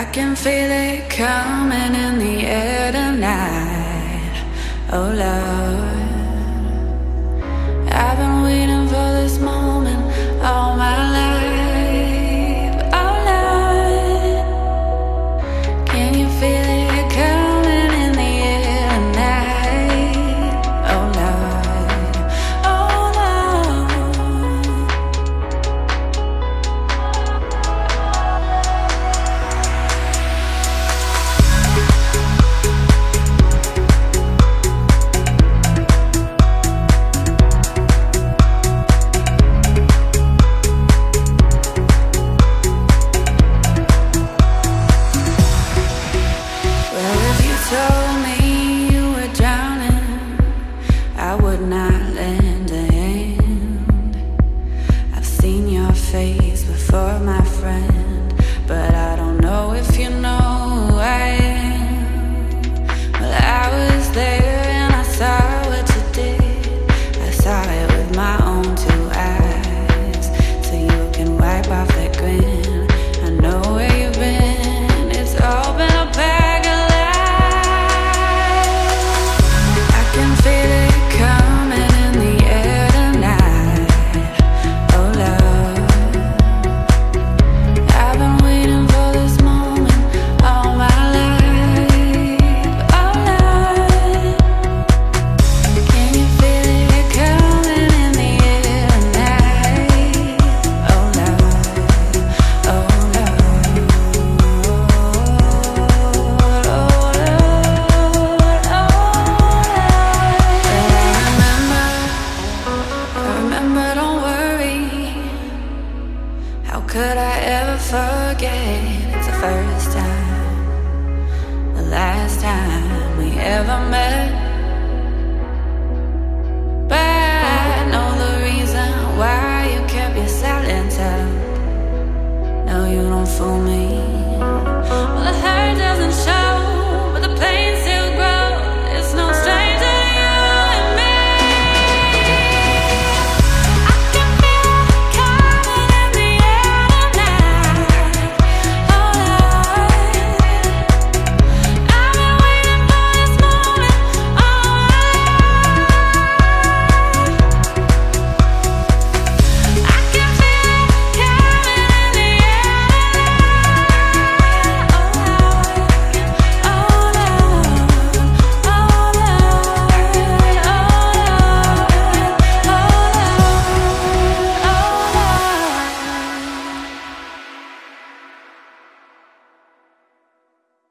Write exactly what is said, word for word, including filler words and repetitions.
I can feel it coming in the air tonight. Oh Lord, I've been waiting for this moment all my life. Oh Lord, can you feel it coming in the air tonight? Oh Lord, oh Lord. Told me you were drowning, I would not lend a hand. I've seen your face before, my friend, but I don't know if you know who I am. Well, I was there and I saw what you did. I saw it with my own two eyes, so you can wipe off that grin. I know where you've been, it's all been a bag of could I ever forget? It's the first time, the last time we ever met. But I know the reason why you kept your silence up. No, you don't fool me.